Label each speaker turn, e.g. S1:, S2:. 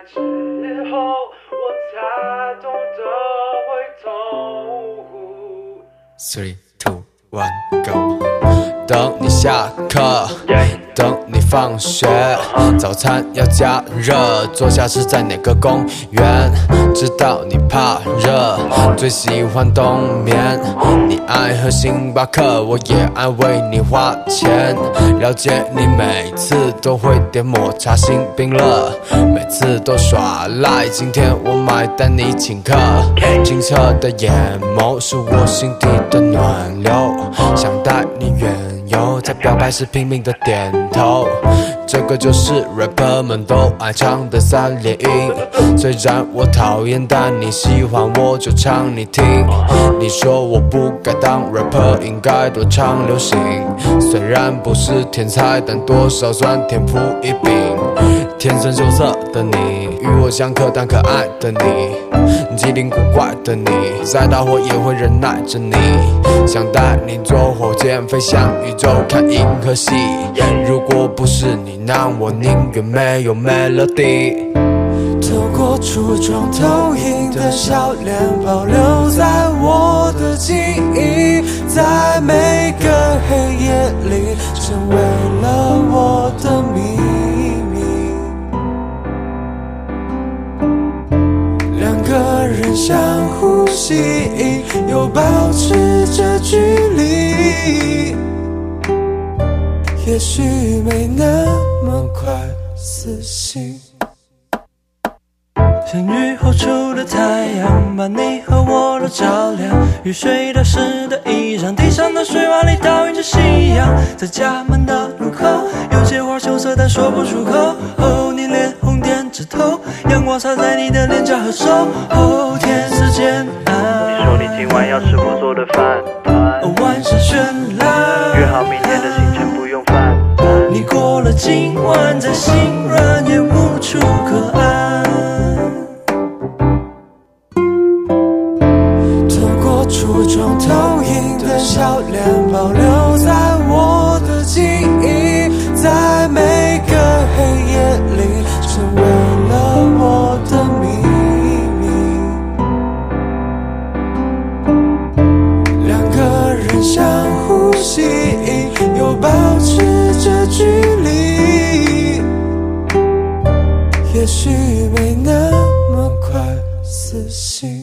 S1: 之后，我才懂得回头。
S2: 3、2、1 Go。等你下课，等你放学，早餐要加热，坐下是在哪个公园？知道你怕热，最喜欢冬眠。你爱喝星巴克，我也爱为你花钱。了解你每次都会点抹茶星冰乐，每次都耍赖，今天我买单你请客。清澈的眼眸是我心底的暖流，想带你远游，在表白时拼命的点头。这个就是 rapper 们都爱唱的3连音，虽然我讨厌，但你喜欢我就唱你听。你说我不该当 rapper， 应该多唱流行。虽然不是天才，但多少算天赋异禀。天生羞涩的你，与我相克但可爱的你，机灵古怪的你，再大火也会忍耐着你。想带你坐火箭飞向宇宙，看银河系。如果不是你，那我宁愿没有 melody。
S3: 透过初中投影的笑脸，保留在我的记忆，在每个黑夜里，成为了我的秘密。两个人相互吸引，又保持着距离，也许没那么快死心。
S4: 像雨后出的太阳，把你和我都照亮。雨水打湿的衣裳，地上的水洼里倒映着夕阳。在家门的路口，有些话羞涩但说不出口。哦，你脸红点着头，阳光洒在你的脸颊和手。哦，天色渐暗，
S1: 你说你今晚要吃我做的饭，
S4: 晚上绚烂，
S1: 约好明天的行程不用翻。
S4: 你过了今晚，再心软也无处可安。
S3: 初中投影的笑脸，保留在我的记忆，在每个黑夜里，成为了我的秘密。两个人相互吸引，又保持着距离，也许没那么快死心。